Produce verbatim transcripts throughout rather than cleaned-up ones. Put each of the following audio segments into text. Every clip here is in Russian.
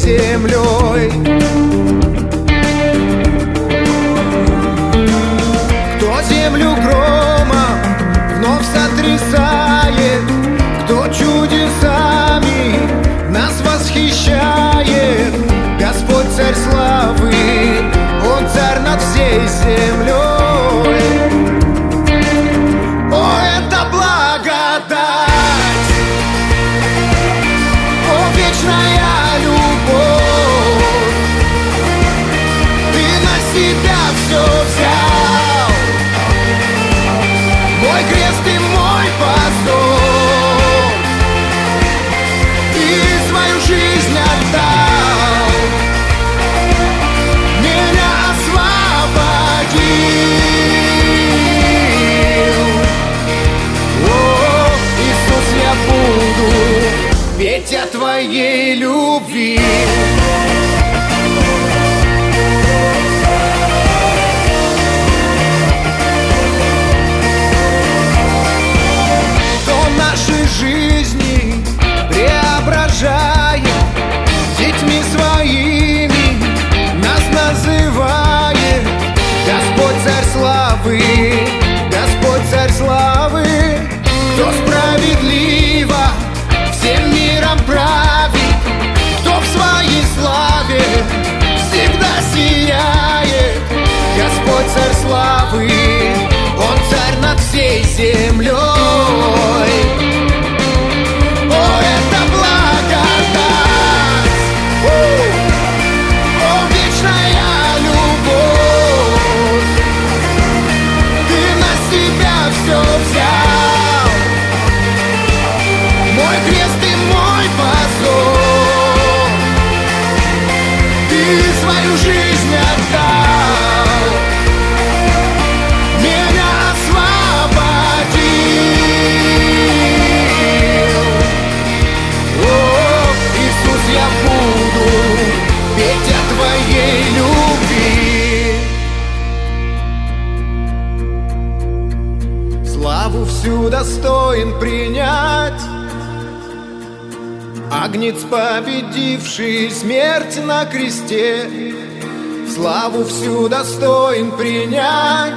землей. Кто землю громом вновь сотрясает, кто чудесами нас восхищает. Господь царь славы, Он царь над всей землей. О, это благодать, о, вечная любовь. Ты на себя все взял, мой крест и мой позор, и свою жизнь отдал, меня освободил. О, Иисус, я буду петь о Твоей любви. Жизни преображая, детьми своими нас называет. Господь царь славы, Господь царь славы, кто справедливо всем миром правит, кто в своей славе всегда сияет. Господь царь славы, Он царь над всей землей. Свою жизнь отдал, меня освободил. О, Иисус, я буду петь о Твоей любви. Славу всю достоин принять Агнец, победивший смерть на кресте. Славу всю достоин принять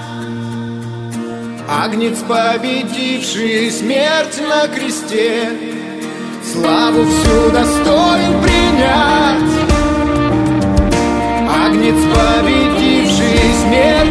Агнец, победивший смерть на кресте. Славу всю достоин принять Агнец, победивший смерть